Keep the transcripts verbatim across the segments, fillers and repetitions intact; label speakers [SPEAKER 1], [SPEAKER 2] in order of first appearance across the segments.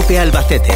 [SPEAKER 1] COPE Albacete.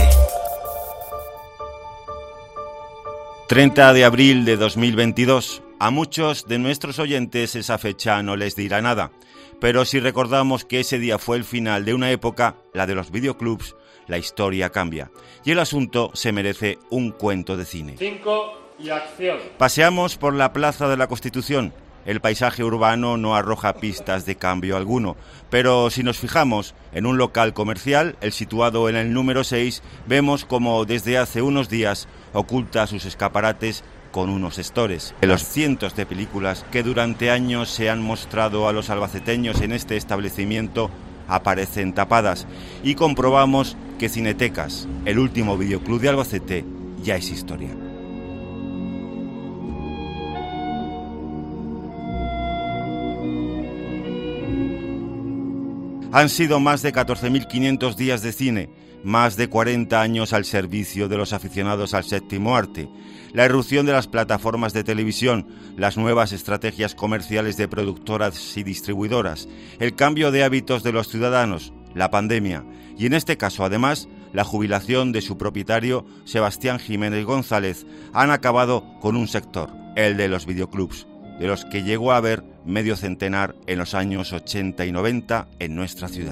[SPEAKER 2] treinta de abril de dos mil veintidós. A muchos de nuestros oyentes esa fecha no les dirá nada, pero si recordamos que ese día fue el final de una época, la de los videoclubs, la historia cambia y el asunto se merece un cuento de cine.
[SPEAKER 3] Cinco y acción.
[SPEAKER 2] Paseamos por la Plaza de la Constitución. El paisaje urbano no arroja pistas de cambio alguno, pero si nos fijamos en un local comercial, el situado en el número seis, vemos como desde hace unos días oculta sus escaparates con unos estores. De los cientos de películas que durante años se han mostrado a los albaceteños en este establecimiento, aparecen tapadas y comprobamos que Cinetecas, el último videoclub de Albacete, ya es historia. Han sido más de catorce mil quinientos días de cine, más de cuarenta años al servicio de los aficionados al séptimo arte, la irrupción de las plataformas de televisión, las nuevas estrategias comerciales de productoras y distribuidoras, el cambio de hábitos de los ciudadanos, la pandemia y en este caso además la jubilación de su propietario Sebastián Jiménez González han acabado con un sector, el de los videoclubs, de los que llegó a haber medio centenar en los años ochenta y noventa en nuestra ciudad.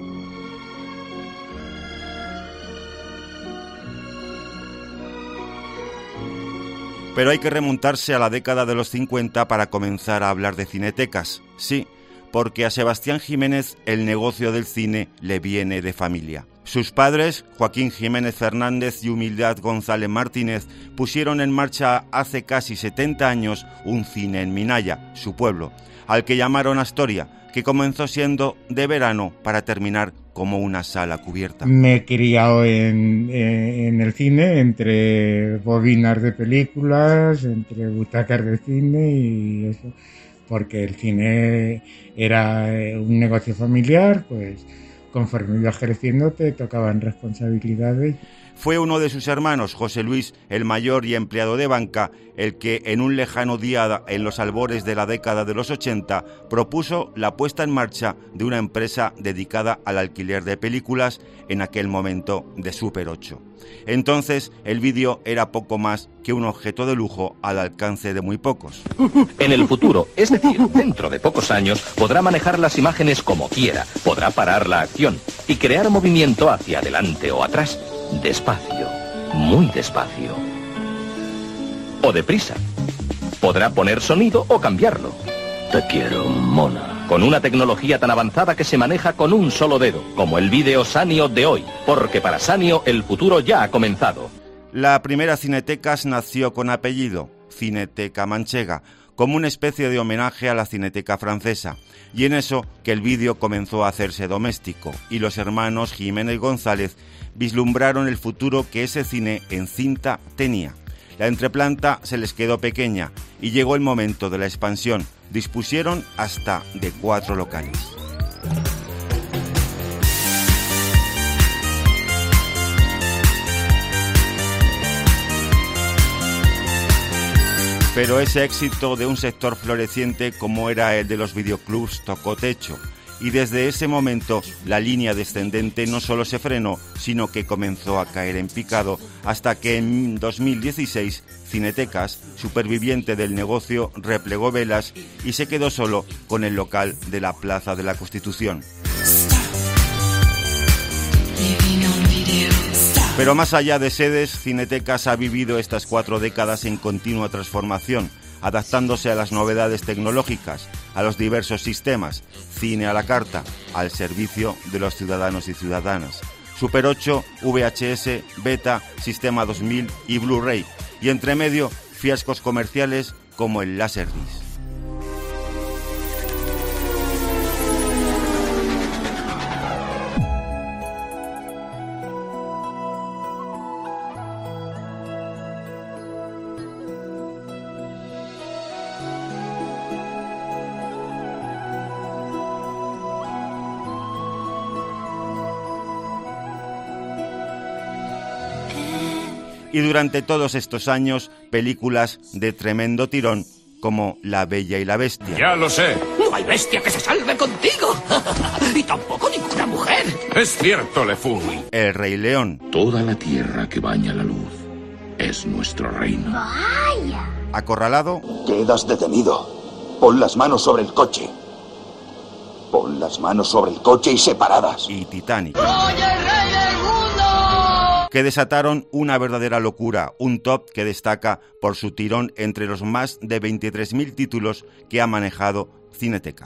[SPEAKER 2] Pero hay que remontarse a la década de los cincuenta para comenzar a hablar de cinetecas. Sí, porque a Sebastián Jiménez el negocio del cine le viene de familia. Sus padres, Joaquín Jiménez Fernández y Humildad González Martínez, pusieron en marcha hace casi setenta años un cine en Minaya, su pueblo, al que llamaron Astoria, que comenzó siendo de verano para terminar como una sala cubierta.
[SPEAKER 4] Me he criado en, en el cine, entre bobinas de películas, entre butacas de cine y eso, porque el cine era un negocio familiar, pues conforme ibas creciendo te tocaban responsabilidades.
[SPEAKER 2] Fue uno de sus hermanos, José Luis, el mayor y empleado de banca, el que en un lejano día en los albores de la década de los ochenta propuso la puesta en marcha de una empresa dedicada al alquiler de películas, en aquel momento de Super ocho. Entonces el vídeo era poco más que un objeto de lujo al alcance de muy pocos.
[SPEAKER 1] En el futuro, es decir, dentro de pocos años, podrá manejar las imágenes como quiera, podrá parar la acción y crear movimiento hacia adelante o atrás. Despacio, muy despacio. O deprisa. Podrá poner sonido o cambiarlo. Te quiero, mona. Con una tecnología tan avanzada que se maneja con un solo dedo, como el vídeo Sanio de hoy, porque para Sanio el futuro ya ha comenzado.
[SPEAKER 2] La primera Cinetecas nació con apellido, Cineteca Manchega, como una especie de homenaje a la Cineteca francesa, y en eso que el vídeo comenzó a hacerse doméstico, y los hermanos Jiménez González vislumbraron el futuro que ese cine en cinta tenía. La entreplanta se les quedó pequeña y llegó el momento de la expansión. Dispusieron hasta de cuatro locales. Pero ese éxito de un sector floreciente como era el de los videoclubs tocó techo. Y desde ese momento la línea descendente no solo se frenó, sino que comenzó a caer en picado, hasta que en dos mil dieciséis Cinetecas, superviviente del negocio, replegó velas y se quedó solo con el local de la Plaza de la Constitución. Pero más allá de sedes, Cinetecas ha vivido estas cuatro décadas en continua transformación, adaptándose a las novedades tecnológicas, a los diversos sistemas, cine a la carta, al servicio de los ciudadanos y ciudadanas. Super ocho, V H S, Beta, Sistema dos mil y Blu-ray, y entre medio, fiascos comerciales como el Laserdisc. Y durante todos estos años, películas de tremendo tirón como La Bella y la Bestia.
[SPEAKER 5] Ya lo sé.
[SPEAKER 6] No hay bestia que se salve contigo. Y tampoco ningún
[SPEAKER 5] ¿Una mujer?
[SPEAKER 6] Es cierto, Le Fou.
[SPEAKER 2] El Rey León.
[SPEAKER 7] Toda la tierra que baña la luz es nuestro reino.
[SPEAKER 8] ¡Vaya!
[SPEAKER 2] Acorralado.
[SPEAKER 9] Quedas detenido. Pon las manos sobre el coche. Pon las manos sobre el coche y separadas.
[SPEAKER 2] Y Titanic.
[SPEAKER 8] ¡Soy el rey del mundo!
[SPEAKER 2] Que desataron una verdadera locura, un top que destaca por su tirón entre los más de veintitrés mil títulos que ha manejado Cineteca.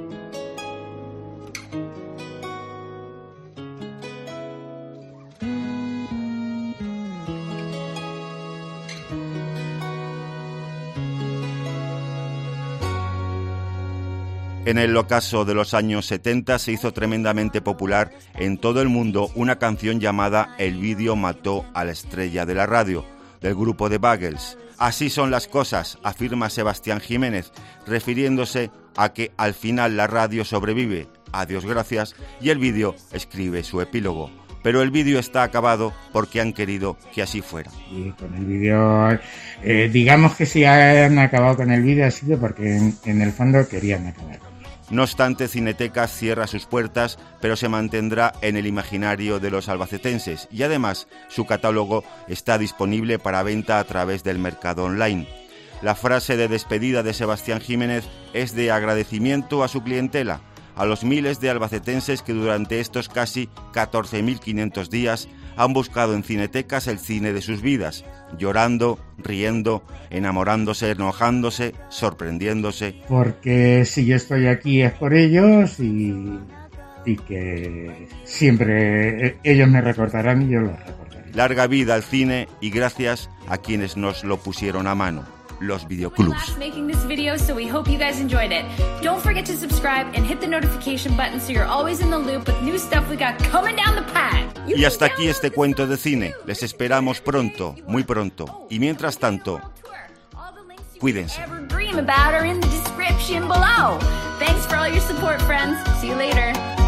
[SPEAKER 2] En el ocaso de los años setenta se hizo tremendamente popular en todo el mundo una canción llamada El vídeo mató a la estrella de la radio, del grupo The Buggles. Así son las cosas, afirma Sebastián Jiménez, refiriéndose a que al final la radio sobrevive, a Dios gracias, y el vídeo escribe su epílogo. Pero el vídeo está acabado porque han querido que así fuera.
[SPEAKER 4] Y con el vídeo, eh, digamos que si han acabado con el vídeo ha sido porque en, en el fondo querían acabar.
[SPEAKER 2] No obstante, Cineteca cierra sus puertas, pero se mantendrá en el imaginario de los albacetenses y además su catálogo está disponible para venta a través del mercado online. La frase de despedida de Sebastián Jiménez es de agradecimiento a su clientela, a los miles de albacetenses que durante estos casi catorce mil quinientos días han buscado en Cinetecas el cine de sus vidas, llorando, riendo, enamorándose, enojándose, sorprendiéndose.
[SPEAKER 4] Porque si yo estoy aquí es por ellos y, y que siempre ellos me recordarán y yo los recordaré.
[SPEAKER 2] Larga vida al cine y gracias a quienes nos lo pusieron a mano. Los videoclubs.
[SPEAKER 10] Making this video, so we hope you guys enjoyed it. Don't forget to subscribe and hit the notification button so you're always in the loop with new stuff we got coming down the pipe.
[SPEAKER 2] Y hasta aquí este cuento de cine. Les esperamos pronto, muy pronto. Y mientras tanto, cuídense.
[SPEAKER 10] Dream about are in the description below. Thanks for all your support, friends. See you later.